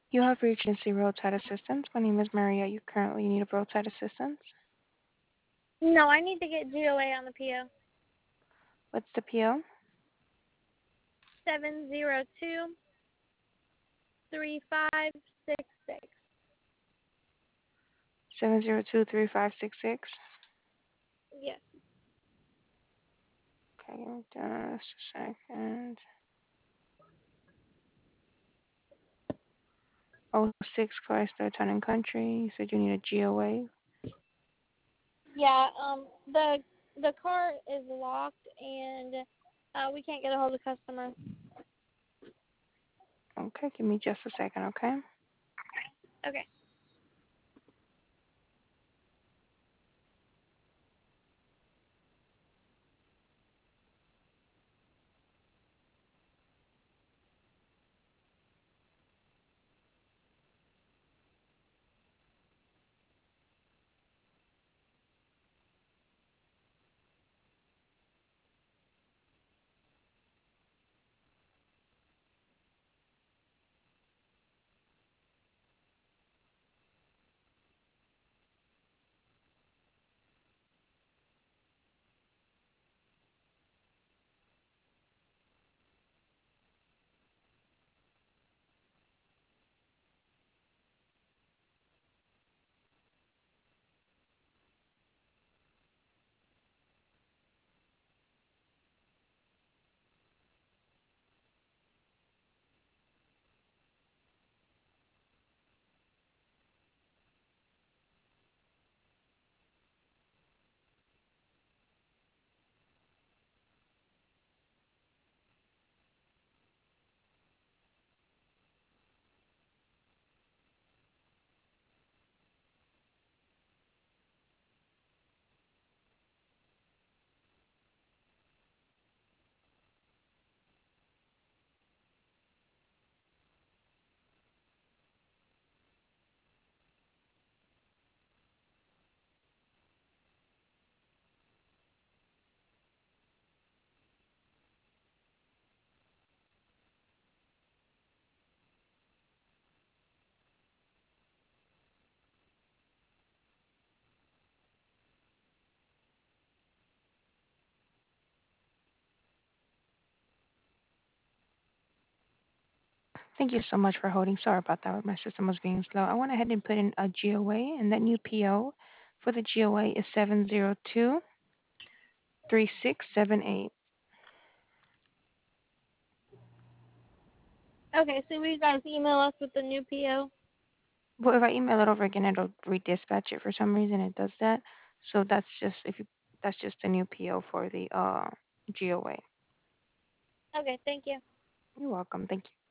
You have reached Nancy Roadside Assistance. My name is Maria. You currently need a roadside assistance. No, I need to get GOA on the PO. What's the PO? 7023566. 7023566. Yes. Okay, give me just a second. Oh six Chrysler Town and Country. You said you need a GOA. Yeah. The car is locked and we can't get a hold of the customer. Okay, give me just a second, okay? Okay. Thank you so much for holding. Sorry about that. My system was being slow. I went ahead and put in a GOA, and that new PO for the GOA is 7023678. Okay. So will you guys email us with the new PO? Well, if I email it over again, it'll redispatch it for some reason. It does that. So that's just a new PO for the GOA. Okay. Thank you. You're welcome. Thank you.